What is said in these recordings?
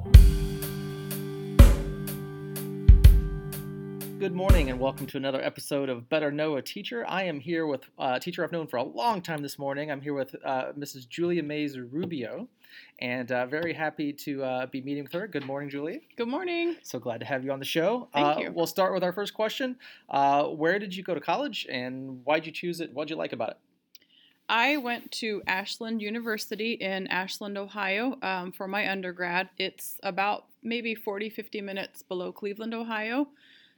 Good morning and welcome to another episode of Better Know a Teacher. I am here with a teacher I've known for a long time this morning. I'm here with Mrs. Julia Mays Rubio, and very happy to be meeting with her. Good morning, Julia. Good morning. So glad to have you on the show. Thank you. We'll start with our first question. Where did you go to college and why'd you choose it? What'd you like about it? I went to Ashland University in Ashland, Ohio for my undergrad. It's about maybe 40-50 minutes below Cleveland, Ohio.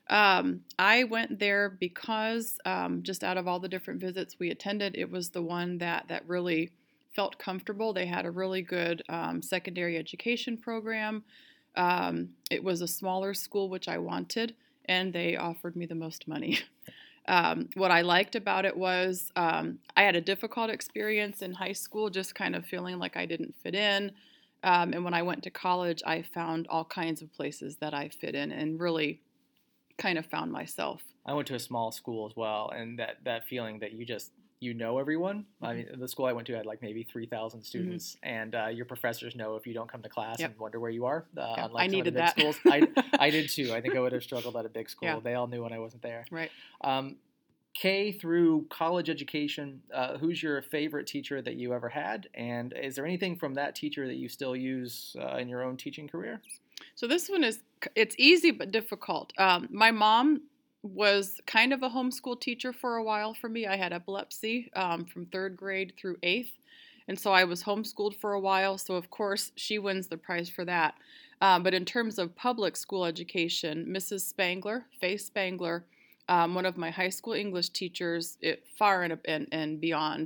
I went there because just out of all the different visits we attended, it was the one that really felt comfortable. They had a really good secondary education program. It was a smaller school, which I wanted, and they offered me the most money. What I liked about it was I had a difficult experience in high school, just kind of feeling like I didn't fit in. And when I went to college, I found all kinds of places that I fit in and really kind of found myself. I went to a small school as well, and that feeling that you know everyone. Mm-hmm. I mean, the school I went to had like maybe 3,000 students, and your professors know if you don't come to class and wonder where you are. Unlike I needed some of the big schools, I did too. I think I would have struggled at a big school. Yeah. They all knew when I wasn't there. Right. K through college education, who's your favorite teacher that you ever had? And is there anything from that teacher that you still use in your own teaching career? So this one it's easy but difficult. My mom was kind of a homeschool teacher for a while for me. I had epilepsy from 3rd grade through 8th. And so I was homeschooled for a while. So of course she wins the prize for that. But in terms of public school education, Mrs. Spangler, Faith Spangler, one of my high school English teachers, far and beyond.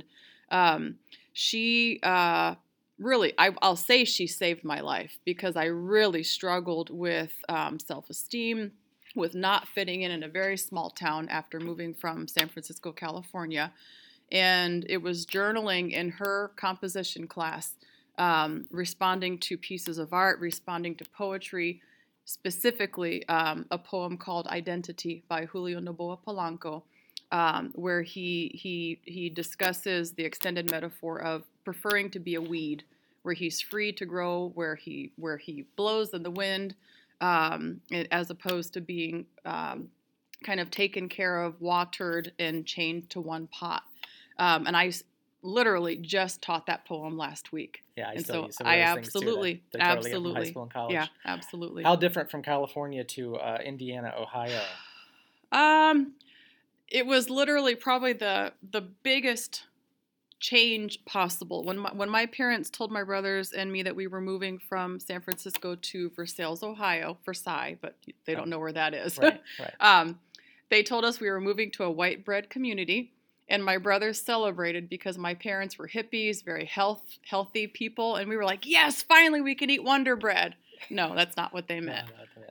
She really, I'll say she saved my life because I really struggled with self-esteem, with not fitting in a very small town after moving from San Francisco, California. And it was journaling in her composition class, responding to pieces of art, responding to poetry, specifically a poem called Identity by Julio Noboa Polanco, where he discusses the extended metaphor of preferring to be a weed, where he's free to grow, where he blows in the wind, as opposed to being kind of taken care of, watered, and chained to one pot. And I literally just taught that poem last week. Yeah, and still so use some of I those absolutely, things too, that totally absolutely, get from high school and college. Yeah, absolutely. How different from California to Indiana, Ohio? It was literally probably the biggest change possible. When my parents told my brothers and me that we were moving from San Francisco to Versailles, Ohio, Versailles, but they don't know where that is. Right. They told us we were moving to a white bread community, and my brothers celebrated because my parents were hippies, very healthy people, and we were like, yes, finally we can eat Wonder Bread. No, that's not what they meant.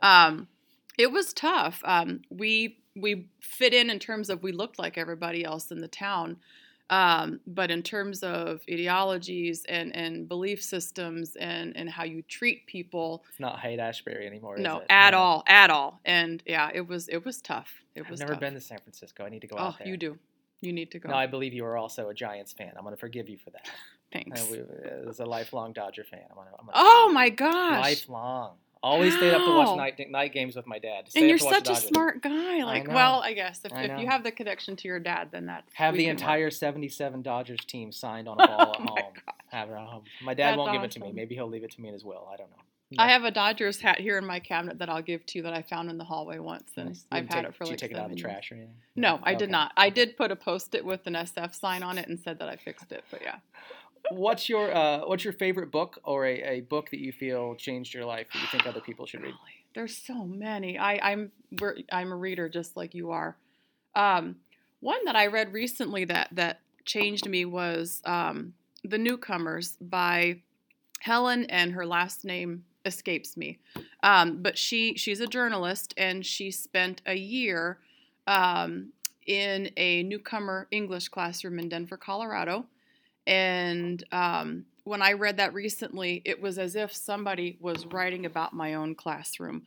It was tough. We fit in terms of we looked like everybody else in the town. But in terms of ideologies and belief systems and how you treat people, it's not Haight-Ashbury anymore. No, is it? at all. And yeah, it was tough. I've never been to San Francisco. I need to go out there. Oh, you do. You need to go. No, I believe you are also a Giants fan. I'm going to forgive you for that. Thanks. As a lifelong Dodger fan, oh my gosh! Lifelong. Always stayed up to watch night games with my dad. And you're such a smart guy. I guess if you have the connection to your dad, then that's have the entire 77 Dodgers team signed on a ball at home. Have it at home. My dad won't give it to me. Maybe he'll leave it to me in his will. I don't know. No. I have a Dodgers hat here in my cabinet that I'll give to you that I found in the hallway once, and I've had it for like 7 years. Did you take it out of the trash or anything? No, I did not. I did put a Post-it with an SF sign on it and said that I fixed it, but yeah. What's your favorite book or a book that you feel changed your life that you think other people should read? There's so many. I'm a reader just like you are. One that I read recently that changed me was The Newcomers by Helen, and her last name escapes me. But she's a journalist, and she spent a year in a newcomer English classroom in Denver, Colorado. And when I read that recently, it was as if somebody was writing about my own classroom.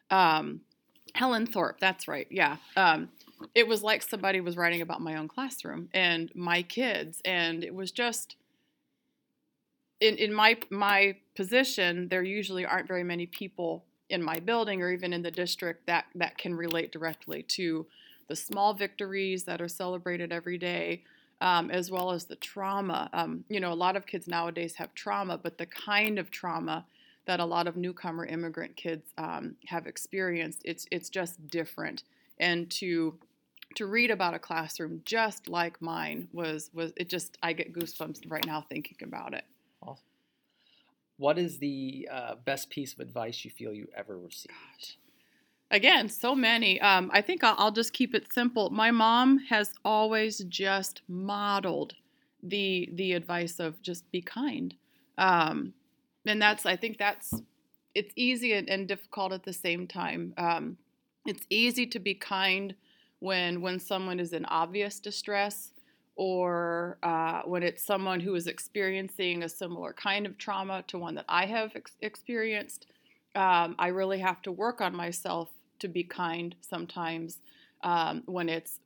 Helen Thorpe, that's right, yeah. It was like somebody was writing about my own classroom and my kids, and it was just in my position, there usually aren't very many people in my building or even in the district that can relate directly to the small victories that are celebrated every day, as well as the trauma. A lot of kids nowadays have trauma, but the kind of trauma that a lot of newcomer immigrant kids have experienced, it's just different. And to read about a classroom just like mine was it just, I get goosebumps right now thinking about it. Awesome. What is the best piece of advice you feel you ever received? Gosh. Again, so many. I think I'll just keep it simple. My mom has always just modeled the advice of just be kind. And I think it's easy and difficult at the same time. It's easy to be kind when someone is in obvious distress, or when it's someone who is experiencing a similar kind of trauma to one that I have experienced. I really have to work on myself to be kind sometimes, when it's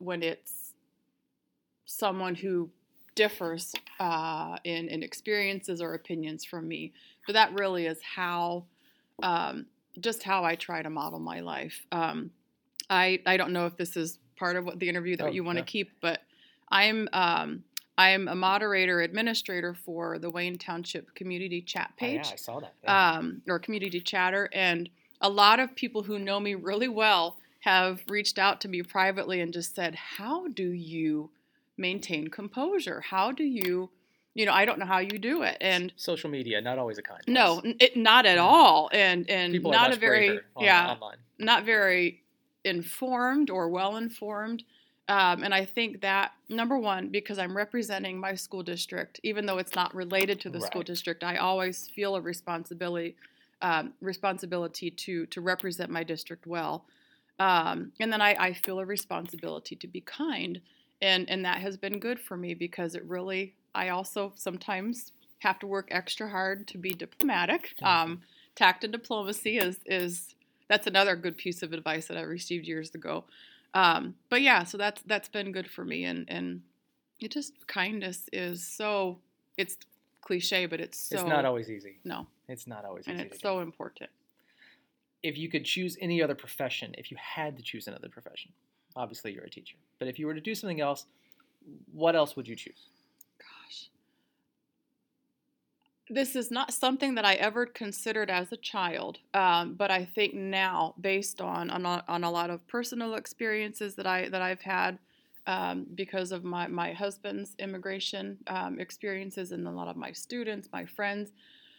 someone who differs in experiences or opinions from me. But that really is just how I try to model my life. I don't know if this is part of what the interview that you want to keep, but I'm a moderator administrator for the Wayne Township Community Chat page. Oh, yeah, I saw that. Yeah. Or Community Chatter, and a lot of people who know me really well have reached out to me privately and just said, "How do you maintain composure? How do you?" I don't know how you do it. And social media, not always a kind. No, not at all. And people not are much braver online. Not very informed or well informed. And I think that, number one, because I'm representing my school district, even though it's not related to the school district, I always feel a responsibility to represent my district well. And then I feel a responsibility to be kind. And that has been good for me, because I also sometimes have to work extra hard to be diplomatic. Tact and diplomacy that's another good piece of advice that I received years ago. But yeah, so that's been good for me. And it just, kindness is it's cliche, but it's not always easy. No. It's not always easy. And it's so important. If you could choose any other profession, if you had to choose another profession, obviously you're a teacher, but if you were to do something else, what else would you choose? Gosh. This is not something that I ever considered as a child, but I think now, based on a lot of personal experiences that I've had, because of my husband's immigration experiences, and a lot of my students, my friends,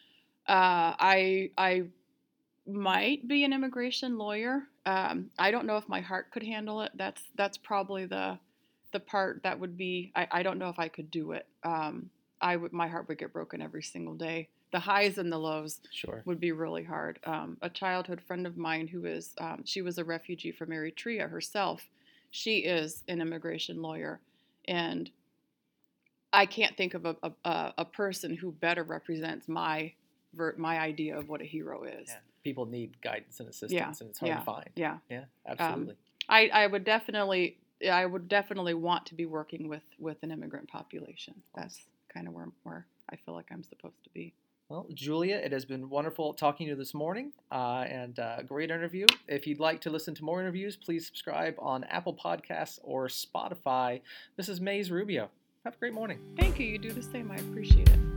I might be an immigration lawyer. I don't know if my heart could handle it. That's probably the part that would be. I don't know if I could do it. My heart would get broken every single day. The highs and the lows would be really hard. A childhood friend of mine she was a refugee from Eritrea herself. She is an immigration lawyer, and I can't think of a person who better represents my idea of what a hero is. Yeah. People need guidance and assistance, and it's hard to find. Yeah, absolutely. I would definitely want to be working with an immigrant population. That's kind of where I feel like I'm supposed to be. Well, Julia, it has been wonderful talking to you this morning, and a great interview. If you'd like to listen to more interviews, please subscribe on Apple Podcasts or Spotify. Mrs. Mays Rubio, have a great morning. Thank you. You do the same. I appreciate it.